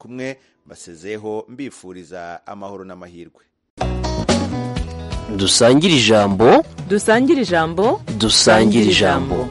kumwe basezeho mbifuriza amahoro n'amahirwe. Dusangire ijambo, dusangire ijambo, dusangire ijambo.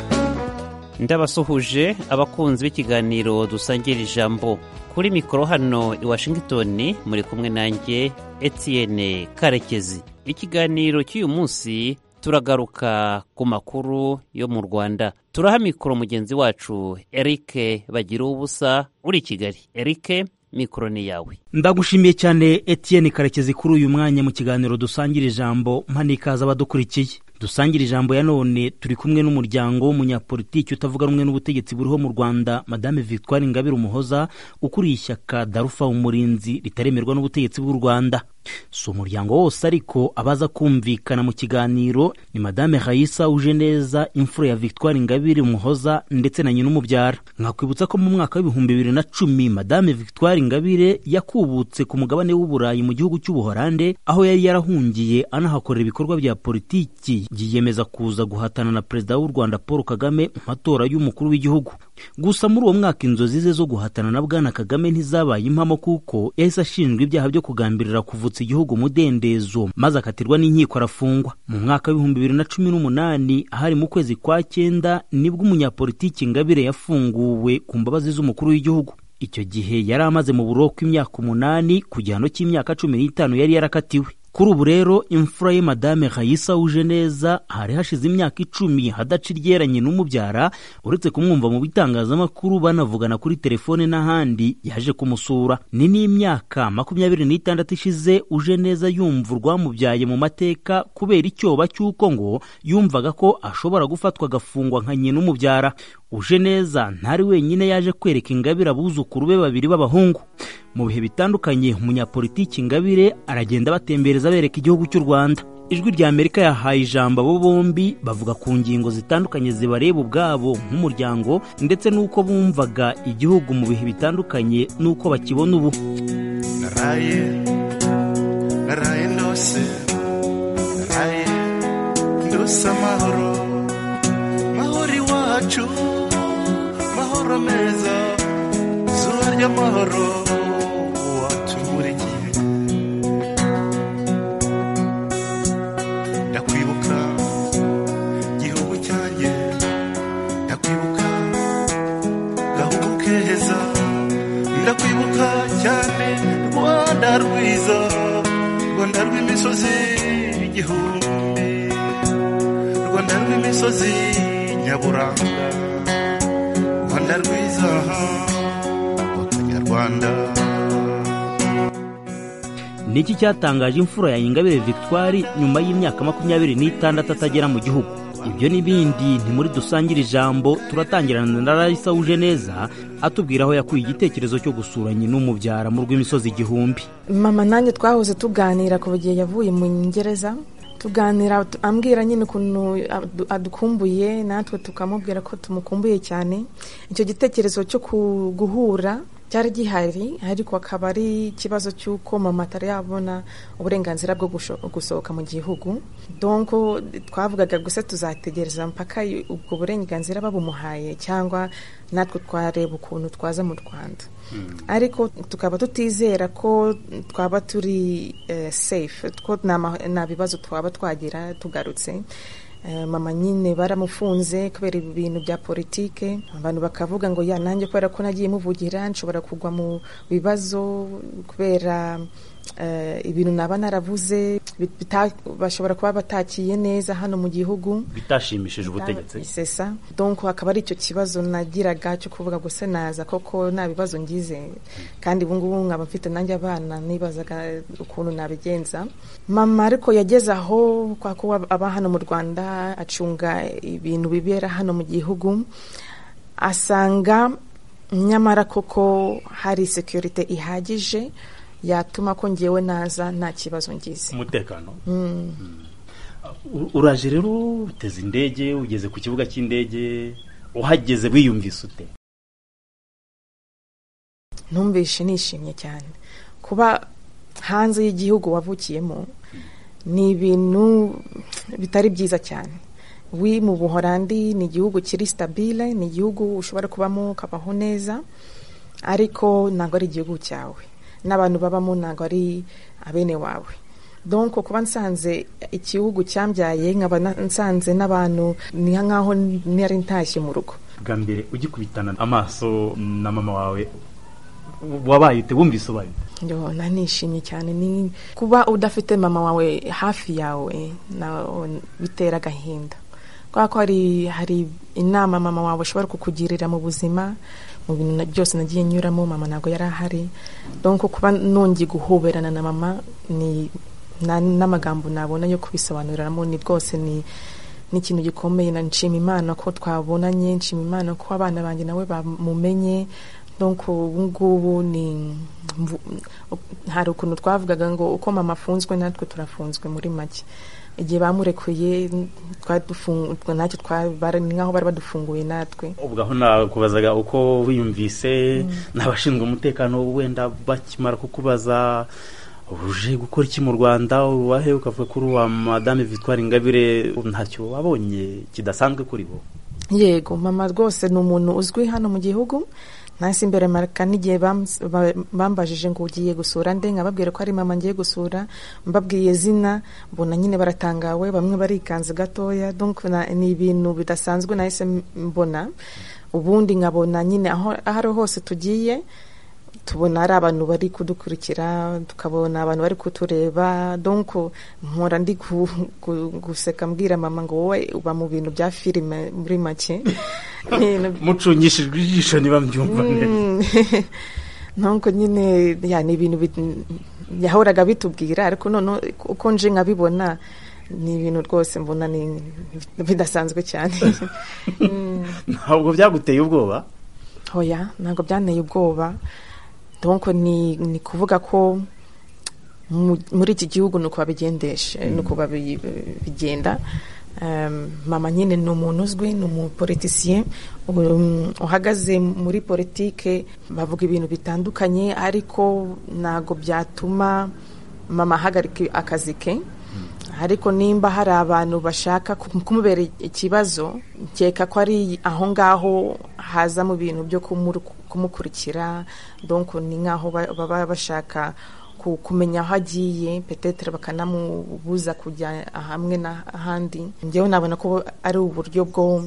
Ndabasuhuje abakunzi b'ikiganiro dusangira ijambo. Kuri mikoro hano i Washington muri kumwe nanjye Etienne Karekezi. Ikiganiro cy'uyu munsi turagaruka ku makuru yo mu Rwanda. Turaha mikoro mugenzi wacu Eric Bagira ubusa uri Kigali. Eric, mikoro ni yawe. Ndagushimiye cyane Etienne Karekezi kuri uyu mwanya mu kiganiro dusangira ijambo. Mpanikaza abadukurikiye. Dusangira ijambo ya none turi kumwe n'umuryango w'umunyapolitiki utavuga rumwe n'ubutegetsi buriho mu Rwanda, Madame Victoire Ingabire Umuhoza, ukuriye ishyaka Darufa Umurinzi ritaremerwa n'ubutegetsi bw'u Rwanda. Si umuryango wose ariko abaza kumvikana mu kiganiro ni Madame Raissa Ujeneza, imfura ya Victoire Ingabire Umuhoza ndetse na nyina umubyara. Nkakwibutsa ko mu mwaka wa 2010 Madame Victoire Ingabire yakubutse ku mugabane w'Uburayi mu gihugu cy'Ubuholande, aho yari yarahungiye anahakorera ibikorwa bya politiki, yiyemeza kuza guhatana na Perezida w'u Rwanda Paul Kagame mu matora y'umukuru w'igihugu. Gusa muri uwo mwaka inzozi ze zo guhatana na Bwana Kagame ntizabaye impamo, kuko yahise ashinjwa ibyaha byo kugambirira kuvutsa igihugu umudendezo maze akatirwa n'inkiko arafungwa. Mu mwaka wa 2018 hari mu kwezi kwa 9 nibwo umunyapolitiki Ingabire yafunguwe ku mbabazi z'umukuru w'igihugu. Icyo gihe yari amaze mu buroko imyaka 8 ku gihano cy'imyaka 15 yari yarakatiwe. Kuri ubu rero imfura ye Madame Raissa Ujeneza hari hashize imyaka 10 hadaca iryeranye n'umubyara, uretse kumwumva mu bitangazamakuru banavugana kuri telefone n'ahandi. Yaje kumusura. Ni n'imyaka 26 ishize Ujeneza yumva urwamubyaye mu mateka kubera icyoba cy'uko ngo yumvaga ko ashobora gufatwa agafungwa nka nyina umubyara. Ujeneza ntari wenyine yaje kwereka Ingabire abuzukuru be babiri b'abahungu. Mu bihe bitandukanye umunyapolitiki Ingabire aragenda batembereza bereka igihugu cy'u Rwanda. Ijwi rya Amerika yahaye ijambo abo bombi bavuga ku ngingo zitandukanye zibareba ubwabo nk'umuryango, ndetse n'uko bumvaga igihugu mu bihe bitandukanye n'uko bakibona ubu. Naraye ndose amahoro iwacu, mahoro meza, zuba ry'amahoro wacu buri gihe. Ndakwibuka gihugu cyanjye, ndakwibuka gahugu keza, ndakwibuka cyane Rwanda rwiza, Rwanda rw'imisozi igihumbi, Rwanda rw'imisozi nyaburanga, Rwanda rwiza Rwanda. Niki cyatangaje imfura ya Ingabire Victoire nyuma y'imyaka 26 atagera mu gihugu? Ibyo n'ibindi ni muri dusangira ijambo. Turatangirana na Raissa Ujeneza atubwira aho yakuye igitekerezo cyo gusura nyina umubyara mu rw'imisozi igihumbi. Mama nanjye twahoze tuganira ku gihe yavuye mu Ngereza, tuganira ambwira nyine ukuntu adukumbuye, natwe tukamubwira ko tumukumbuye cyane. Icyo gitekerezo cyo guhura cyari gihari, ariko akaba ari ikibazo cy'uko mama atari yabona uburenganzira bwo gusohoka mu gihugu. Donc twavugaga gusa tuzategereza mpaka ubwo burenganzira babumuhaye, cyangwa natwe twareba ukuntu twaza mu Rwanda. Ariko tukaba tutizera ko twaba turi safe, ko nta bibazo twaba twagira tugarutse. Mama nyine baramufunze kubera ibintu bya politike. Abantu bakavuga ngo ya nanjye kubera ko nagiye muvugira nshobora kugwa mu bibazo kubera ibintu naba naravuze bashobora kuba batakiye neza hano mu gihugu, bitashimishije ubutegetsi. Sesa. Donc akaba ari icyo kibazo nagiraga cyo kuvuga gusa naza koko nta bibazo ngize, kandi ubu ngubu nkaba mfite nanjye abana, nibazaga ukuntu nabigenza. Mama ariko yageze aho kwa kuba aba hano mu Rwanda acunga ibintu bibera hano mu gihugu, asanga nyamara koko hari security ihagije yatuma ko ngewe naza nta kibazo ngize. Umutekano. Uraje rero uteze indege, ugeze ku kibuga cy'indege, uhageze wiyumvise ute? Numvishe nishimye cyane kuba hanze y'igihugu wavukiyemo. Ni ibintu bitari byiza cyane. Mu Buholandi ni igihugu kiri stabile, ni igihugu ushobora kubamo ukabaho neza, ariko ntabwo ari igihugu cyawe, n'abantu babamo ntabwo ari abene wawe. Donc kuba nsanze igihugu cyambyaye nkaba nsanze n'abantu ni nkaho nari ntashye mu rugo. Bwa mbere ugikubitana amaso na mama wawe wabaye ute, wumvise ubaye? Nanishimye cyane, ni kuba udafite mama wawe hafi yawe bitera agahinda, kubera ko hari inama mama wawe ushobora kukugirira mu buzima, mu bintu byose nagiye nyuramo mama ntabwo yari ahari. Donc kuba nongeye guhoberana na mama ni n'amagambo nabona yo kubisobanuriramo, ni rwose ni ikintu gikomeye. Nshima Imana ko twabonanye, nshima Imana ko abana banjye nawe bamumenye. Donc ubungubu hari ukuntu twavugaga ngo uko mama afunzwe natwe turafunzwe muri make. Igihe bamurekuye natwe ni nkaho bari badufunguye natwe. Ubwo aho nakubazaga uko wiyumvise, n'abashinzwe umutekano wenda bakimara kukubaza uje gukora iki mu Rwanda, uwahe ukavuga kuri wa Madame Victoire Ingabire, ntacyo wabonye kidasanzwe kuri bo? Yego, mama rwose ni umuntu uzwi hano mu gihugu. Nasi imbere maraka n'igihe bambajije ngo ugiye gusura nde, nkababwira ko ari mama ngiye gusura, mbabwiye zina, mbona nyine baratangawe, bamwe barikanze gatoya. Donc ni ibintu bidasanzwe nahise mbona. Ubundi nkabona nyine aho hose tugiye tubona ari abantu bari kudukurikira, tukabona abantu bari kutureba. Donc mpora ndi guseka mbwira mama ngo wowe uba mu bintu bya filime muri make. Mucungishijwe ijisho niba mbyumva neza. Nonko nyine ni ibintu yahoraga bitubwira, ariko none uko nje nkabibona ni ibintu rwose mbona ni bidasanzwe cyane. Ntabwo byaguteye ubwoba? Hoya, ntabwo byanteye ubwoba. Donc ni kuvuga ko muri iki gihugu nuko babigendesha, nuko babigenda. Mama nyine ni umuntu uzwi, ni umupolitisien uhagaze muri politike. Bavuga ibintu bitandukanye, ariko ntago byatuma mama ahagarika akazi ke. Ariko nimba hari abantu bashaka kumubera ikibazo, nkeka ko ari aho ngaho haza mu bintu byo kumukurikira. Donc ni nkaho baba bashaka kumenya aho agiye, peut-être bakanamubuza kujya hamwe n'ahandi. Njyewe nabona ko ari uburyo bwo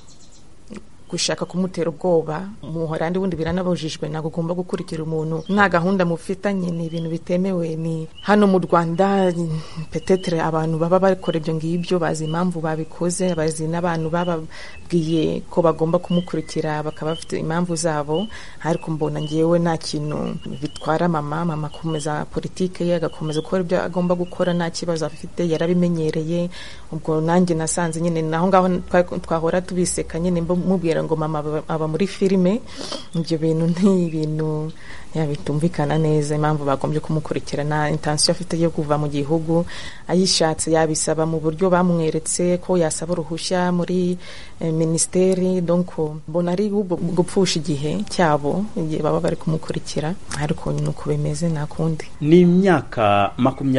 gushaka kumutera ubwoba. Mu Holandi bundi biranabujijwe, ntabwo ugomba gukurikira umuntu nta gahunda mufitanye, ni ibintu bitemewe. Ni hano mu Rwanda peut-être abantu baba bakora ibyo ngibyo bazi impamvu babikoze, bazi n'abantu bababwiye ko bagomba kumukurikira bakaba bafite impamvu zabo. Ariko mbona ngewe nta kintu bitwara mama akomeza politike ye, agakomeza gukora ibyo agomba gukora, nta kibazo afite, yarabimenyereye. Ubwo nanjye nasanze nyine naho ngaho twahora tubiseka nyine mubwira ngo mama aba muri filime. Ibyo bintu ni ibintu bitumvikana neza, impamvu bagombye kumukurikirana. Intention afite yo kuva mu gihugu, ayishatse yabisaba mu buryo bamweretse ko yasaba uruhushya muri ministeri. Donc mbona ari gupfusha igihe cyabo igihe baba bari kumukurikira, ariko nuko bimeze nta kundi. Ni imyaka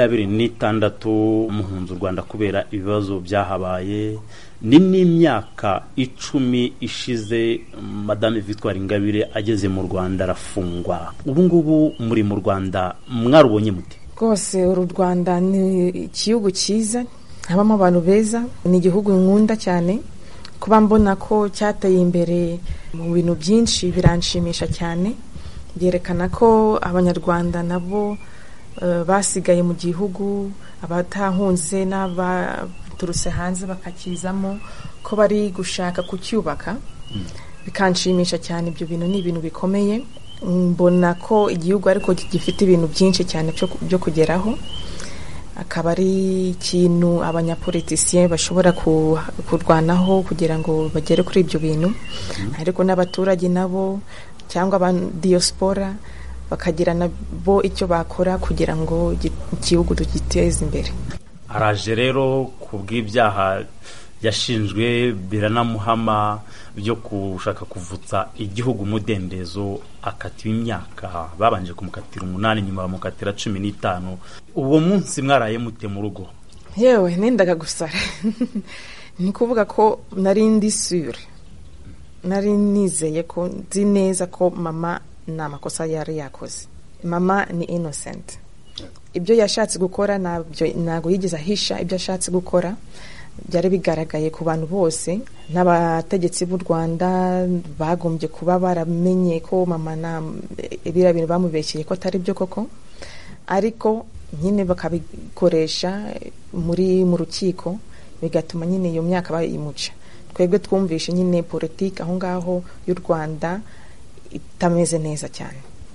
26 muhunze u Rwanda kubera ibibazo byahabaye. Ni n'imyaka 10 ishize Madame Victoire Ingabire ageze mu Rwanda arafungwa. Ubu ngubu muri mu Rwanda mwarubonye muti? Rwose uru Rwanda ni igihugu cyiza, habamo abantu beza, ni igihugu nkunda cyane. Kuba mbona ko cyateye imbere mu bintu byinshi biranshimisha cyane. Byerekana ko abanyarwanda nabo basigaye mu gihugu, abatahunze n'abaturutse hanze bakakizamo, ko bari gushaka kucyubaka. Bikanshimisha cyane. Ibyo bintu ni ibintu bikomeye. Mbona ko igihugu ariko gifite ibintu byinshi cyane byo kugeraho. Akaba ari ikintu abanyapolitisien bashobora kurwanaho kugira ngo bagere kuri ibyo bintu. Ariko n'abaturage nabo cyangwa diaspora bakagira nabo icyo bakora kugira ngo igihugu tugiteze imbere. Araje rero kubw'ibyaha yashinjwe biranamuhama byo kushaka kuvutsa igihugu umudendezo, akatiwe imyaka. Babanje kumukatira 8, nyuma bamukatira 15. Uwo munsi mwaraye mute mu rugo? Yewe nendaga gusara. Ni kuvuga ko nari ndi sure, nari nizeye ko nzi neza ko mama ni amakosa yari yakoze. Mama ni innocent, ibyo yashatse gukora ntabwo yigeze ahisha ibyo ashatse gukora, byari bigaragaye ku bantu bose, n'abategetsi b'u Rwanda bagombye kuba baramenye ko mama ibira bintu bamubeshyeye ko atari byo koko, ariko nyine bakabikoresha mu rukiko, bigatuma nyine iyo myaka bayimuca. Twebwe twumvishe nyine politiki aho ngaho y'u Rwanda itameze neza cyane,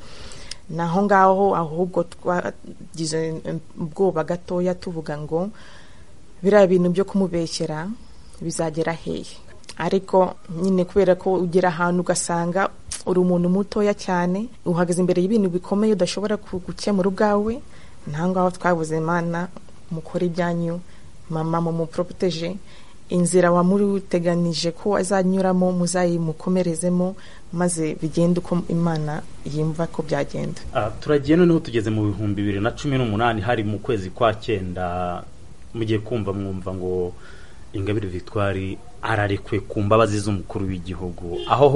naho ngaho ahubwo twagize ubwoba gatoya tuvuga ngo biriya bintu byo kumubeshyera bizagera hehe. Ariko nyine kubera ko ugera ahantu ugasanga uri umuntu mutoya cyane, uhagaze imbere y'ibintu bikomeye udashobora gukemura ubwawe, nta ngaho twabuze Imana mukora ibyanyu, mama mumuproteje, inzira wamuteganije ko azanyuramo muzayimukomerezemo, maze bigenda uko Imana yimva ko byagenda. Turagiye noneho tugeze mu 2018, hari mu kwezi kwa 9, mugiye mwumva ngo Ingabire Victoire ararekwe ku mbabazi z'umukuru w'igihugu. Aho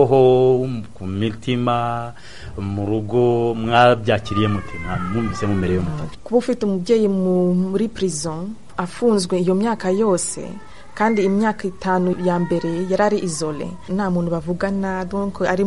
ku mitima mu rugo mwabyakiriye mutima, mwumvise mumerewe mute? Kuba ufite umubyeyi muri prison afunzwe iyo myaka yose, kandi imyaka 5 ya mbere yarari isole, nta muntu bavugana, donc ari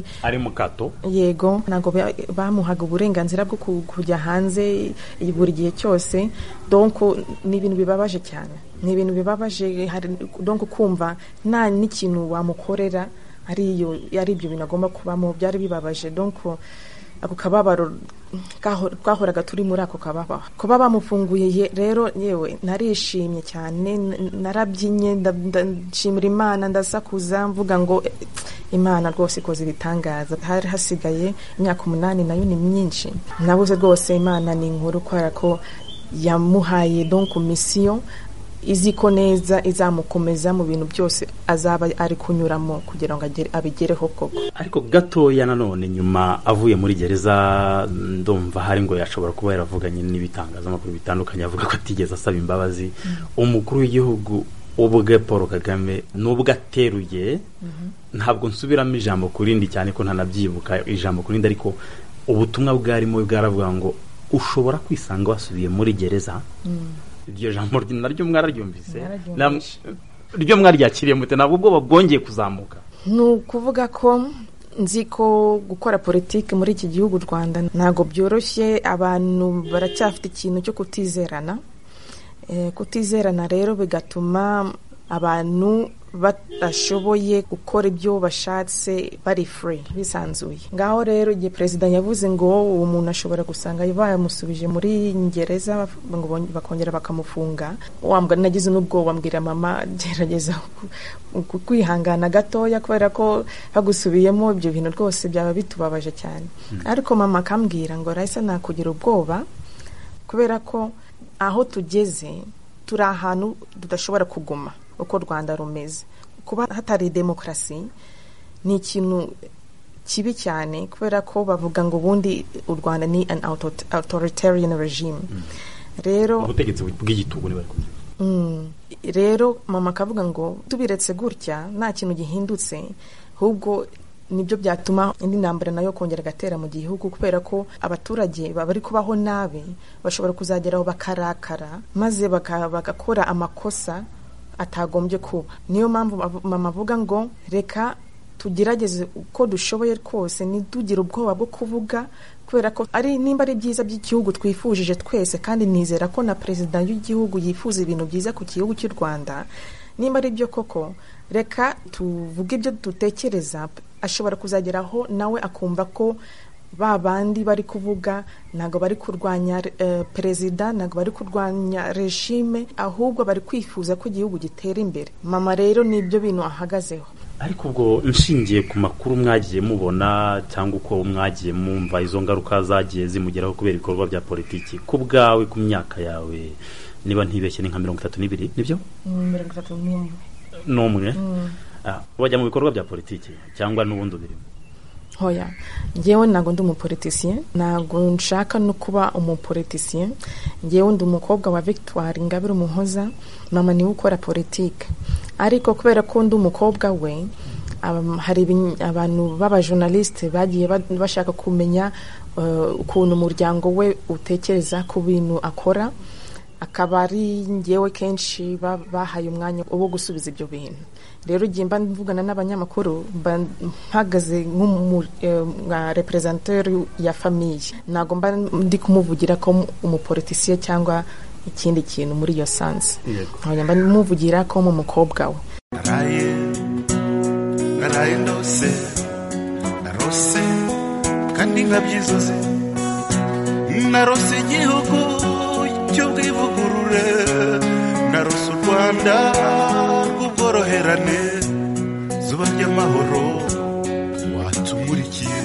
mu kato, yego ntago bamuhaga uburenganzira bwo kujya hanze buri gihe cyose, donc ni ibintu bibabaje cyane, ni ibintu bibabaje. Donc kumva nta n'ikintu wamukorera ari ibyo bintu agomba kubamo, byari bibabaje. Donc ako kababaro twahoraga turi muri ako kababaro, kuba bamufunguye rero yewe narishimye cyane, narabyinye, ndashimira Imana, ndasakuza mvuga ngo Imana rwose ikoze ibitangaza. Hari hasigaye imyaka 8, nayo ni myinshi, nabuze rwose Imana ni inkuru, kubera ko yamuhaye donc mission iziko neza izamukomeza mu bintu byose azaba ari kunyuramo kugira ngo abigereho koko. Ariko gatoya nanone nyuma avuye muri gereza, ndumva hari ngo yashobora kuba yaravuganye n'ibitangazamakuru bitandukanye, avuga ko atigeze asaba imbabazi. Umukuru w'igihugu ubwe Paul Kagame nubwo ateruye, ntabwo nsubiramo ijambo kurindi cyane ko ntanabyibuka ijambo kurindi, ariko ubutumwa bwarimo bwaravuga ngo ushobora kwisanga wasubiye muri gereza. Iryo jambo naryo mwararyumvise, ryo mwaryakiriye mute? Ntabwo ubwo bwongeye kuzamuka? Nukuvuga ko nzi ko gukora politiki muri iki gihugu Rwanda ntago byoroshye, abantu baracyafite ikintu cyo kutizerana rero bigatuma abantu badashoboye gukora ibyo bashatse bari free, bisanzuye. Ngaho rero igihe president yavuze ngo uwo muntu ashobora gusanga bamusubije muri gereza ngo bakongera bakamufunga, nagize n'ubwoba, mbwira mama gerageza kwihangana gatoya, kubera ko bagusubiyemo ibyo bintu rwose byaba bitubabaje cyane. Ariko mama akambwira ngo rahise nakugira ubwoba, kubera ko aho tugeze turi ahantu tudashobora kuguma uko Rwanda rumeze. Kuba hatari demokrasi ni ikintu kibi cyane, kubera ko bavuga ngo ubundi u Rwanda ni an authoritarian regime. Rero ubutegetsi bw'igitugu bari kuvuga. Rero mama akavuga ngo tubiretse gutya nta kintu gihindutse, ahubwo nibyo byatuma indi ntambara nayo kongera gatera mu gihugu, kubera ko abaturage bari kubaho nabi bashobora kuzageraho bakarakara, maze bagakora amakosa atagombye kuba. Niyo mpamvu mama avuga ngo reka tugerageze uko dushoboye rwose, ntitugire ubwoba bwo kuvuga, kubera ko nimba ari byiza by'igihugu twifujije twese, kandi nizera ko na perezida w'igihugu yifuza ibintu byiza ku gihugu cy'u Rwanda. Nimba ari byo koko, reka tuvuge ibyo dutekereza, ashobora kuzageraho nawe akumva ko babandi bari kuvuga ntago bari kurwanya perezida, ntago bari kurwanya regime, ahubwo bari kwifuza ko igihugu gitera imbere. Mama rero nibyo bintu ahagazeho. Ariko ubwo nshingiye ku makuru mwagiye mubona cyangwa uko mwagiye mumva izo ngaruka zagiye zimugeraho kubera ibikorwa bya politiki, ku bwawe ku myaka yawe niba ntibeshye ni nka 32, nibyo? 31. Wajya mu bikorwa bya politiki cyangwa n'ubundi birimo? Hoya, ngewe ntago ndi umupoliticien, ntago nshaka no kuba umupoliticien. Ngewe ndi umukobwa wa Victoire Ingabire Umuhoza, mama niwe ukora politiki. Ariko kubera ko ndi umukobwa we, hari abantu b'abajournaliste bagiye bashaka kumenya ukuntu umuryango we utekereza ku bintu akora, akaba ari ngewe kenshi bahaye umwanya wo gusubiza ibyo bintu. Rero igihe mba mvugana n'abanyamakuru mpagaze nka representateur ya famille, ntago mba ndi kumuvugira ko umupoliticiye cyangwa ikindi kintu muri iyo sanse. Mba muvugira ko mu mukobwa we. Naraye ndose narose kandi nkabyizuze, narose igihugu cy'ubwivugurure, narose u Rwanda rw'ubworoherane, zuba ry'amahoro watumurikiye.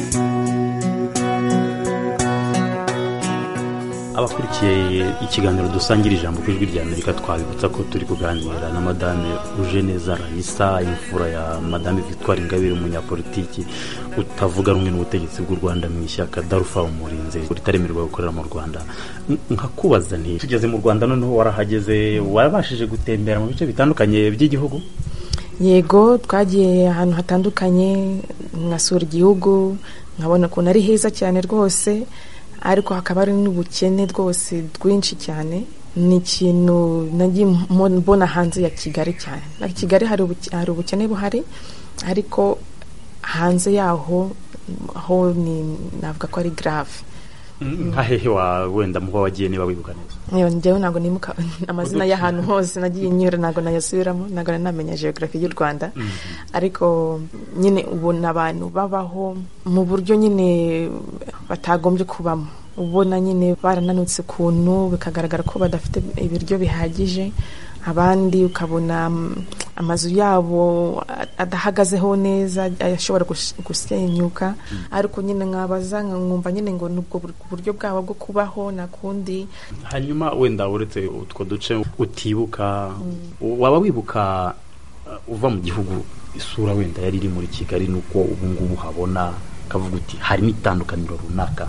Abakurikiye ikiganiro dusangira ijambo ku ijwi rya Amerika, twabibutsa ko turi kuganira na Madame Eugéneza Raissa, imfura ya Madame Victoire Ingabire, umunyapolitiki utavuga rumwe n'ubutegetsi bw'u Rwanda mu ishyaka Darufa Umurinzi ritaremerwa gukorera mu Rwanda. Nkakubaza nti tugeze mu Rwanda noneho warahageze, warabashije gutembera mu bice bitandukanye by'igihugu? Yego, twagiye ahantu hatandukanye, nkasura igihugu, nkabona ko nari heza cyane rwose, ariko hakaba ari n'ubukene rwose rwinshi cyane. Ni ikintu nagiye mbona hanze ya Kigali cyane. Na Kigali hari ubukene buhari, ariko hanze yaho ho ni navuga ko ari grave. Nkahehe wenda muba wagiye niba wibuka neza? Njyewe ntabwo nimuka amazina y'ahantu hose nagiye nyura, ntabwo nayasubiramo, ntabwo namenya geography y'u Rwanda. Ariko nyine ubona abantu babaho mu buryo nyine batagombye kubamo, ubona nyine barananutse kuntu, bikagaragara ko badafite ibiryo bihagije. Abandi ukabona amazu yabo adahagazeho neza, ashobora gusenyuka. Ariko nyine nkabaza nkumva nyine ngo nubwo buryo bwabo bwo kubaho nakundi. Hanyuma wenda uretse utwo duce utibuka, waba wibuka uva mu gihugu isura wenda yari iri muri Kigali nuko ubu ngubu habona, kavuga uti harimo itandukaniro runaka?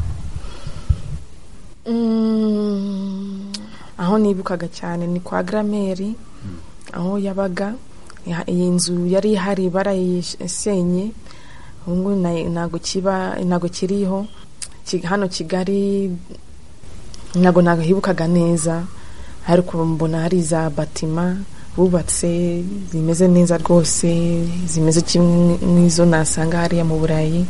Aho nibukaga cyane ni kwa Grameri, aho yabaga. Iyi nzu yari ihari barayisenye, ubu ntago kiriho. Hano Kigali ntago hibukaga neza, ariko mbona hari za batima bubatse zimeze neza rwose, zimeze kimwe n'izo nasanga hariya mu Burayi.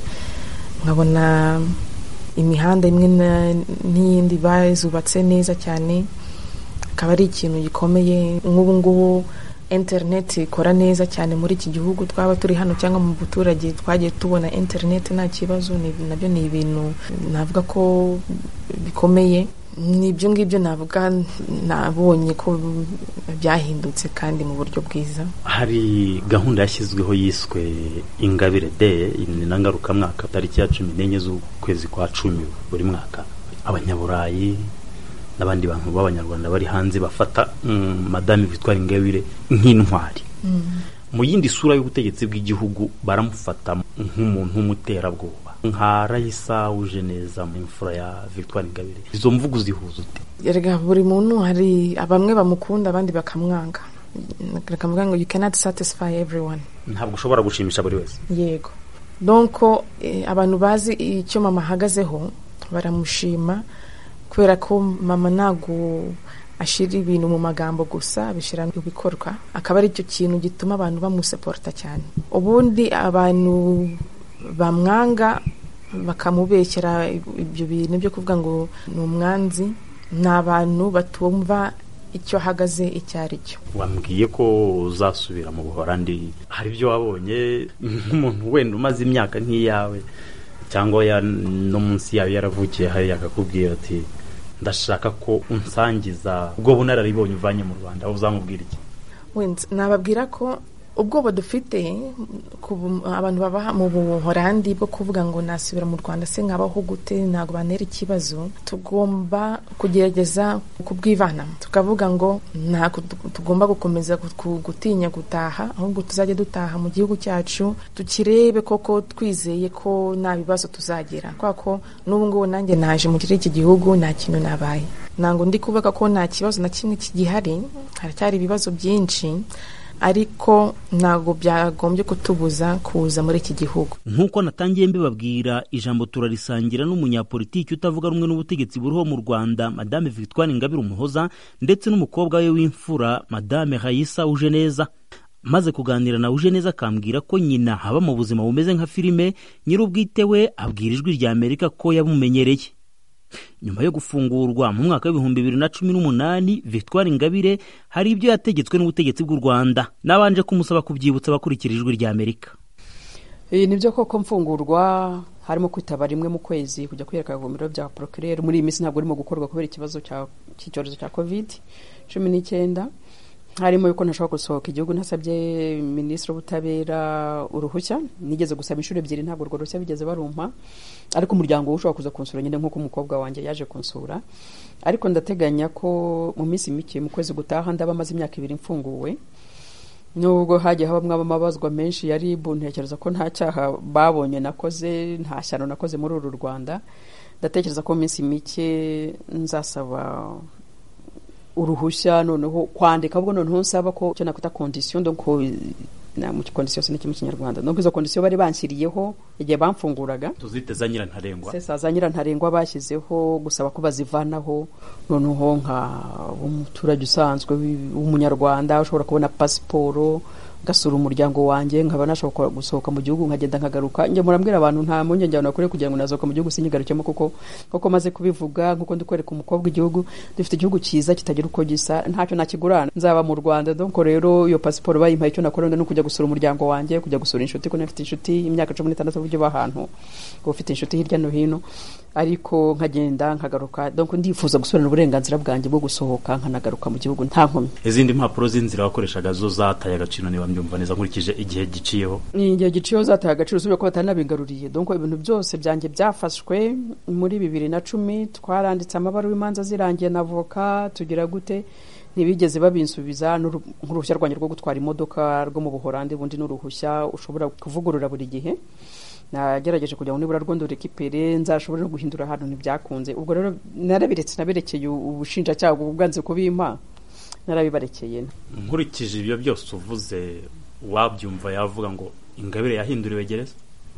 Nkabona imihanda imwe n'iyindi bazubatse neza cyane, akaba ari ikintu gikomeye. Nk'ubu ngubu internet ikora neza cyane muri iki gihugu, twaba turi hano cyangwa mu buturage twagiye tubona internet nta kibazo. Nabyo ni ibintu navuga ko bikomeye. Nibyo ngibyo navuga nabonye ko byahindutse kandi mu buryo bwiza. Hari gahunda yashyizweho yiswe Ingabire Day, ni nangarukamwaka tariki ya 14 z'ukwezi kwa 10 buri mwaka. Abanyaburayi n'abandi bantu b'abanyarwanda bari hanze bafata Madame Victoire Ingabire nk'intwari. Mu yindi sura y'ubutegetsi bw'igihugu baramufata nk'umuntu w'umuterabwoba. Nka Raissa Eugéneza, imfura ya Victoire Ingabire, izo mvugo zihuza ute? Erega buri muntu hari abamwe bamukunda abandi bakamwanga. Bakavuga ngo you cannot satisfy everyone. Ntabwo ushobora gushimisha buri wese. Yego. Donc abantu bazi icyo mama ahagazeho baramushima, kubera ko mama ntago ashira ibintu mu magambo gusa, bishira mu bikorwa. Akaba ari cyo kintu gituma abantu bamusuporta cyane. Ubundi abantu bamwanga bakamubeshyera ibyo bintu byo kuvuga ngo ni umwanzi, n'abantu batumva icyo ahagaze icyari cyo. Wambwiye ko uzasubira mu Buholandi, hari ibyo wabonye nk'umuntu wenda umaze imyaka nk'iyawe cyangwa no munsi yawe yaravukiye hari akakubwira ati ndashaka ko unsangiza ubwo bunararibonye uvanye mu Rwanda, uzamubwira iki? Wenda nababwira ko ubwo badufite abantu baba mu Buholandi bwo kuvuga ngo nasubira mu Rwanda se nkabaho gute, ntago banera ikibazo. Tugomba kugerageza kubwivana, tukavuga ngo ntago tugomba gukomeza gutinya gutaha, ahubwo tuzajya dutaha mu gihugu cyacu, tukirebe koko twizeye ko nta bibazo tuzagira. Kwa ko n'ubu ngubu nanjye naje mu iki gihugu nta kintu nabaye, ntango ndi kuvuga ko nta kibazo na kimwe kigihari, haracyari ibibazo byinshi, ariko ntabwo byagombye kutubuza kuza muri iki gihugu. Nk'uko natangiye mbibabwira, ijambo turarisangira n'umunyapolitiki utavuga rumwe n'ubutegetsi buriho mu Rwanda, Madame Victoire Ingabire Umuhoza, ndetse n'umukobwa we w'imfura Madame Raissa Ujeneza. Maze kuganira na Ujeneza akambwira ko nyina haba mu buzima bumeze nka filime, nyir'ubwite we abwira Ijwi rya Amerika ko yamumenyereye. Nyuma yo gufungurwa mu mwaka w'2018, Victoire Ingabire hari ibyo yategetswe n'ubutegetsi bw'u Rwanda. Nabanje kumusaba kubyibutsa abakurikira Ijwi rya Amerika. Nibyo koko mfungurwa harimo kwitaba rimwe mu kwezi kujya kwiyereka ku biro bya procureur. Muri iyi minsi ntabwo urimo gukorwa kubera ikibazo cy'icyorezo cya COVID-19. Harimo yuko ntashobora gusohoka igihugu ntasabye Minisitiri w'Ubutabera uruhushya. Nigeze gusaba inshuro 2, ntabwo urwo ruhushya bigeze barumpa, ariko umuryango ushobora kuza kunsura nyine nk'uko umukobwa wanjye yaje kunsura. Ariko ndateganya ko mu minsi mike mu kwezi gutaha ndaba maze imyaka 2 mfunguwe. Nubwo hagiye habamwe amabazwa menshi yari buntekereza ko nta cyaha babonye nakoze, nta shyano nakoze muri uru Rwanda. Ndatekereza ko mu minsi mike nzasaba uruhushya, noneho kwandika ubwo noneho nsaba ko cyo nakwita condition, donc na mu condition siniki mu Kinyarwanda, donc izo condition bari banshyiriyeho igihe bamfunguraga tuzite za nyirantarengwa. Sesa za nyirantarengwa bashyizeho gusaba ko bazivanaho, noneho nka umuturage usanzwe w'umunyarwanda ushobora kubona pasiporo, gasura umuryango wanjye, nkaba nashobora gusohoka mu gihugu nkagenda nkagaruka. Nje murambwira abantu nta munyenge nakore kugira ngo nazoka mu gihugu sinyigarukemo, kuko maze kubivuga nkuko ndikwereka umukobwa igihugu dufite igihugu cyiza kitagira uko gisa, ntacyo nakigurana. Nzaba mu Rwanda, donc rero iyo pasiporo bayimpaye icyo nakora no kujya gusura umuryango wanjye, kujya gusura inshuti, ko nafite inshuti imyaka 16 buryo bahantu ufite inshuti hirya no hino, ariko nkagenda nkagaruka. Donc ndifuza gusubirana uburenganzira bwanjye bwo gusohoka nkanagaruka mu gihugu nta nkomyi. Izindi mpapuro z'inzira wakoreshaga zo zataye agaciro, niba mbyumva neza nkurikije igihe giciyeho? Igihe giciyeho zataye agaciro usubye ko batanabigaruriye. Donc ibintu byose byanjye byafashwe muri 2010, twaranditse amabaruwa imanza zirangiye na avoka tugira gute, ntibigeze babinsubiza. N'uruhushya rwanjye rwo gutwara imodoka rwo mu Buholandi, bundi n'uruhushya ushobora kuvugurura buri gihe. Nagerageje kujya nibura rwondo rekipere, nzashobora guhindura ahantu ntibyakunze. Ubwo rero naberekeye ubushinjacyaha ubwanze kubimpa, narabibarekeye. Nkurikije ibyo byose uvuze, wabyumva yavuga ngo Ingabire yahinduriwe gereza?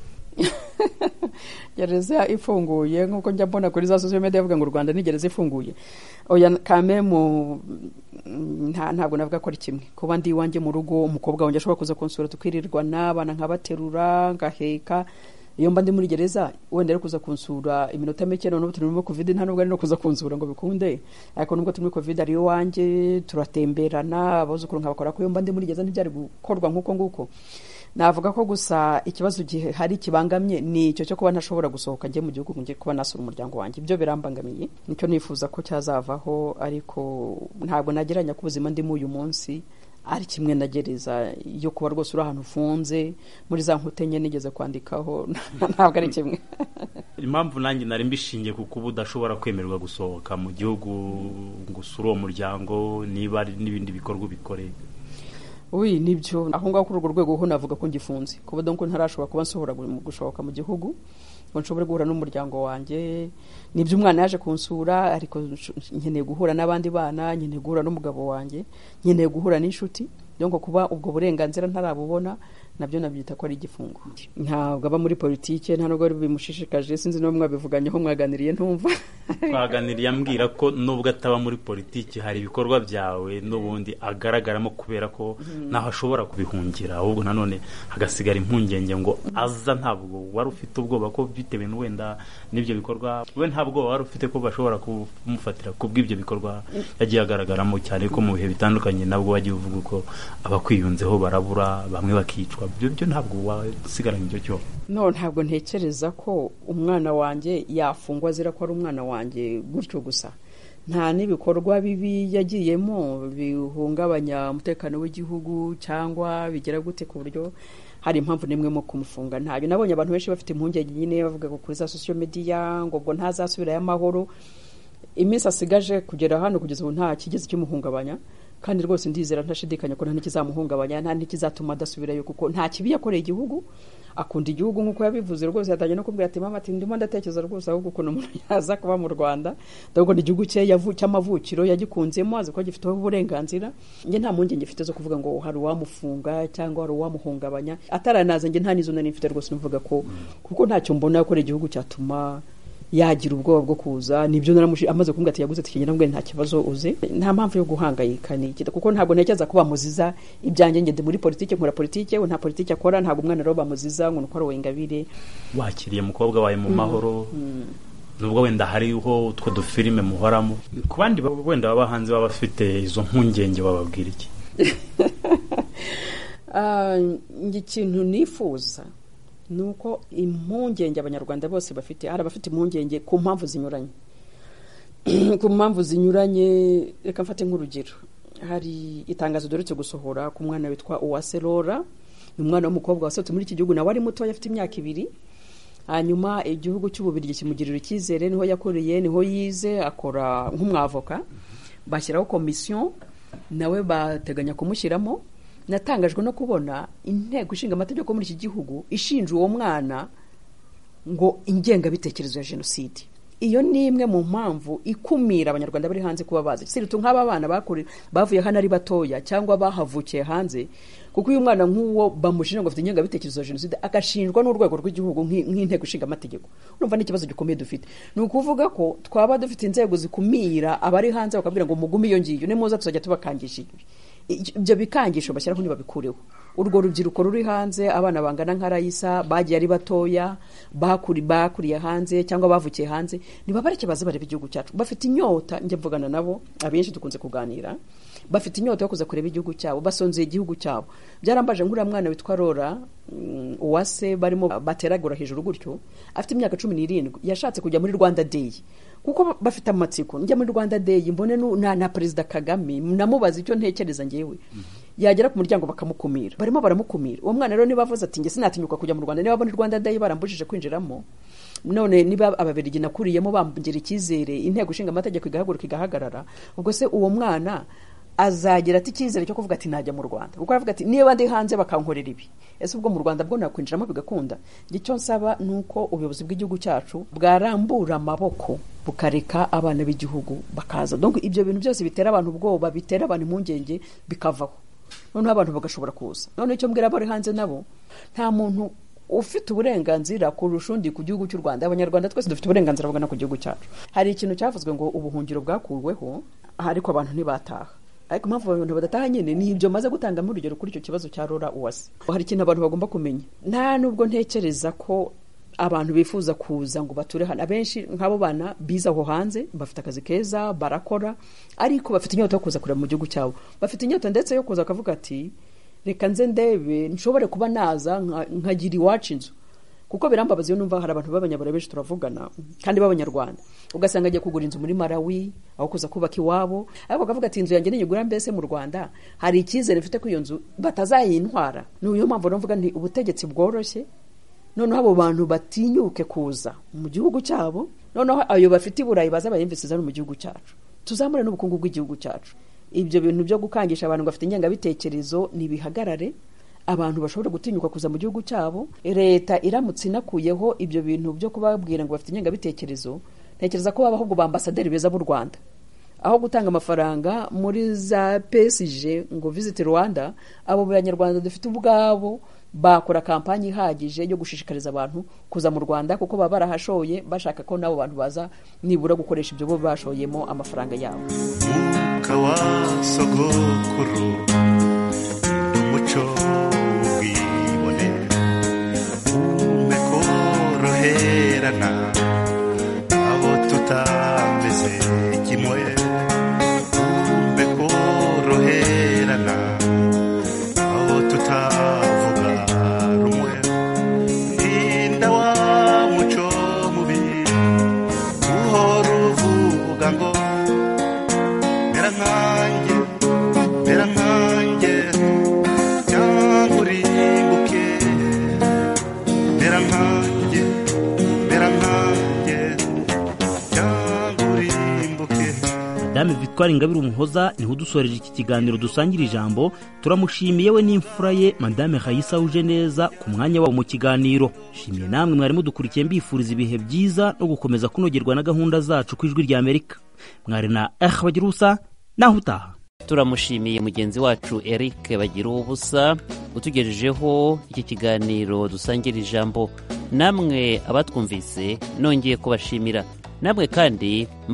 Gereza ifunguye nkuko njya mbona kuri za social media avuga ngo u Rwanda ni gereza ifunguye. Oya kame ntabwo navuga ko ari kimwe. Kuba ndi iwanjye mu rugo, umukobwa wanjye ashobora kuza kunsura tukirirwa n'abana nkabaterura ngaheka. Iyo mba ndi muri gereza wenda ari kuza kunsura iminota mike, none turi muri COVID, nta nubwo ari no kuza kunsura ngo bikunde, ariko nubwo turi muri COVID ari wanjye turatemberana, abazukuru nkabakora ko iyo mba ndi muri gereza ntibyari gukorwa nguko. Navuga ko gusa ikibazo gihe hari kibangamye ni icyo cyo kuba ntashobora gusohoka njye mu gihugu ngiye kuba nasura umuryango wanjye. Ibyo birambangamiye, nicyo nifuza ko cyazavaho, ariko ntabwo nageranya ku buzima ndimo uyu munsi ari kimwe na gereza yo kuba rwose uri ahantu ufunze muri za nkutenye nigeze kwandikaho, ntabwo ari kimwe. Impamvu nanjye nari mbishingiye ku kuba udashobora kwemererwa gusohoka mu gihugu gusura uwo muryango niba ari n'ibindi bikorwa bikoreye. Oui, nibyo aho ngaho kuri urwo rwego ho navuga ko ngifunze, kuba donc ntarashobora kuba nsohora gushoboka mu gihugu ngo nshobore guhura n'umuryango wanjye. Nibyo umwana yaje kunsura, ariko nkeneye guhura n'abandi bana, nkeneye guhura n'umugabo wanjye, nkeneye guhura n'inshuti. Donc kuba ubwo burenganzira ntarabubona nabyo nabyita ko ari igifungo. Ntabwo aba muri politike, nta nubwo bimushishikaje, sinzi no mwabivuganyeho mwaganiriye ntumva. Twaganiriye ambwira ko nubwo ataba muri politike hari ibikorwa byawe n'ubundi agaragaramo kubera ko naho ashobora kubihungira, ahubwo nanone hagasigara impungenge ngo aza. Ntabwo wari ufite ubwoba ko bitewe n'uwenda n'ibyo bikorwa, we ntabwo wari ufite ko bashobora kumufatira kubw'ibyo bikorwa yagiye agaragaramo, cyane ko mu bihe bitandukanye nabwo wagiye uvuga ko abakwiyunzeho barabura, bamwe bakicwa. Byo ntabwo wasigaranye icyo cyo? No, ntabwo ntekereza ko umwana wanjye yafungwa azira ko ari umwana wanjye gutyo gusa. Nta n'ibikorwa bibi yagiyemo bihungabanya umutekano w'igihugu cyangwa bigira gute ku buryo hari impamvu nimwe mu kumufunga. Ntabyo nabonye abantu benshi bafite impungenge nyine bavuga ko kuri za social media ngo ubwo ntazasubirayo amahoro. Iminsi asigaje kugera hano kugeza ubu nta kigeze kimuhungabanya. kandi rwose ndizera ntashidikanya ko nta n'ikizamuhungabanya, nta n'ikizatuma adasubirayo, kuko nta kibi yakoreye igihugu, akunda igihugu nk'uko yabivuze rwose. Yatangiye no kubwira ati mama, ati ndimo ndatekereza rwose ahubwo ukuntu umuntu yaza kuba mu Rwanda, ndabwo ni igihugu cye cy'amavukiro yagikunzemo, azi ko gifiteho uburenganzira. Njye nta mpungenge mfite zo kuvuga ngo hari uwamufunga cyangwa hari uwamuhungabanya, ataranaza njye nta n'izo nari mfite rwose, numvuga ko kuko ntacyo mbona yakoreye igihugu cyatuma yagira ubwoba bwo kuza. Nibyo amaze kumbwira ati yaguze tikigenda mbwe nta kibazo uze, nta mpamvu yo guhangayika n'iki, kuko ntabwo ntekereza ko bamuziza ibyanjye. Ngende muri politike, nkora politike, nta politike akora, ntabwo umwana rero bamuziza ngo nuko ari Ingabire. Wakiriye umukobwa wawe mu mahoro, nubwo wenda hariho utwo dufilime muhoramo, ku bandi wenda baba hanze baba bafite izo mpungenge, bababwira iki? Ngi kintu nifuza nuko impungenge abanyarwanda bose bafite, hari abafite impungenge ku mpamvu zinyuranye ku mpamvu zinyuranye. Reka mfate nk'urugero, hari itangazo doretse gusohora ku mwana witwa Uwase Laura, ni umwana w'umukobwa wasohotse muri iki gihugu, nawe ari muto, afite imyaka 2. hanyuma igihugu cy'Ububirigi kimugirira icyizere, niho yakoreye, niho yize, akora nk'umwavoka, bashyiraho komisiyo, nawe bateganya kumushyiramo. Natangajwe no kubona inteko ishinga amategeko muri iki gihugu ishinja uwo mwana ngo ingengabitekerezo ya jenoside. Iyo ni imwe mu mpamvu ikumira abanyarwanda bari hanze kuba bazi, siritu nk'aba bana bavuye hano ari batoya cyangwa bahavukiye hanze, kuko uyu mwana nk'uwo bamushinja ngo afite ingengabitekerezo ya jenoside, agashinjwa n'urwego rw'igihugu nk'inteko ishinga amategeko. Urumva n'ikibazo gikomeye dufite. Ni ukuvuga ko twaba dufite inzego zikumira abari hanze, bakabwira ngo mugume iyo ngiyo, nimuza tuzajya tubakangisha ibyo bikangisho bashyiraho ntibabikureho. Urwo rubyiruko ruri hanze, abana bangana nka Raisa, bagiye ari batoya, bakuriye hanze cyangwa bavukiye hanze, nibabareke baze bareba igihugu cyacu. Bafite inyota, njye mvugana nabo, abenshi dukunze kuganira, bafite inyota yo kuza kureba igihugu cyabo, basonzeye igihugu cyabo. Byarambaje nk'uriya mwana witwa Laura Uwase barimo bateragura hejuru gutyo, afite imyaka 17, yashatse kujya muri Rwanda Day, kuko bafite amatsiko. Njya muri Rwanda Day mbone na Perezida Kagame, namubaza icyo ntekereza ngewe, yagera ku muryango bakamukumira, barimo baramukumira. Uwo mwana rero niba avuze ati nge sinatinyuka kujya mu Rwanda, niba abona Rwanda Day barambujije kwinjiramo, none niba Ababirigi nakuriyemo bambgira icyizere, inteko ishinga amategeko igahaguruka igahagarara, ubwo se uwo mwana azagira ati icyizere cyo kuvuga ati najya mu Rwanda, kuko aravuga ati niba ndi hanze bakankorera ibi, ese ubwo mu Rwanda bwo nakwinjiramo bigakunda? Icyo nsaba nuko ubuyobozi bw'igihugu cyacu bwarambura amaboko bukareka abana b'igihugu bakaza. Donc ibyo bintu byose bitera abantu ubwoba, bitera abantu impungenge, bikavaho, none abantu bagashobora kuza. None icyo mbwira abari hanze nabo, nta muntu ufite uburenganzira kurusha undi ku gihugu cy'u Rwanda. Abanyarwanda twese dufite uburenganzira bugana ku gihugu cyacu. Hari ikintu cyavuzwe ngo ubuhungiro bwakurweho, ariko abantu ntibataha. Ariko mpamvu abantu badataha nyine ni ibyo maze gutanga mu rugero kuri icyo kibazo cya Laura Uwase. Hari ikintu abantu bagomba kumenya, nta nubwo ntekereza ko abantu bifuza kuza ngo bature hano. Abenshi nk'abo bana biza aho hanze, bafite akazi keza, barakora, ariko bafite inyota yo kuza kureba mu gihugu cyabo. Bafite inyota ndetse yo kuza akavuga ati reka nze ndebe nshobore kuba naza nkagira iwacu inzu. Kuko birambabaza iyo numva hari abantu b'abanyaburayi benshi turavugana kandi b'abanyarwanda, ugasanga agiye kugura inzu muri Malawi aho kuza kubaka iwabo, ariko akavuga ati inzu yanjye niyigura mbese mu Rwanda hari icyizere mfite ko iyo nzu batazayintwara. Niyo mpamvu navuga nti ubutegetsi bworoshye, noneho abo bantu batinyuke kuza mu gihugu cyabo, noneho ayo bafite i Burayi baza bayinvestiza mu gihugu cyacu, tuzamure n'ubukungu bw'igihugu cyacu. Ibyo bintu byo gukangisha abantu bafite ingengabitekerezo nibihagarare, abantu bashobora gutinyuka kuza mu gihugu cyabo. Leta iramutse inakuyeho ibyo bintu byo kubabwira ngo bafite ingengabitekerezo, ntekereza ko babaho ngo bambasaderi beza b'u Rwanda, aho gutanga amafaranga muri za PSG ngo visit Rwanda, abo banyarwanda dufite ubwabo bakora kampanye ihagije yo gushishikariza abantu kuza mu Rwanda, kuko baba barahashoye bashaka ko nabo bantu baza nibura gukoresha ibyo bo bashoyemo amafaranga yabo. Kawasogokuru umuco wibone umekoroherana abo tutameze kimwe, umekoroherana abo tutavuga rumwe. Inda wa muco mubi uhora uvuga ngo mera nkanjye cyangwa urimbuke, mera nkanjye cyangwa urimbuke. madame Victoire Ingabire Umuhoza niho udusoreje iki kiganiro dusangira ijambo. Turamushimiye we n'imfura ye madame Raissa Ujeneza ku mwanya wabo mu kiganiro. Shimiye namwe mwari mudukurikiye, mbifuriza ibihe byiza no gukomeza kunogerwa na gahunda zacu ku Ijwi rya Amerika. Mwari na Bagirusa naho utaha. Turamushimiye mugenzi wacu Eric Bagirubusa utugejejeho iki kiganiro dusangira ijambo. Namwe abatwumvise nongeye kubashimira. Namwe kandi